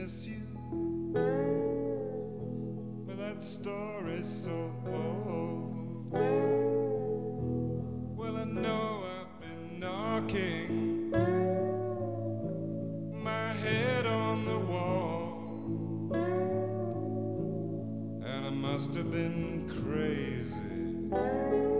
miss you, but that story's so old. Well, I know I've been knocking my head on the wall, and I must have been crazy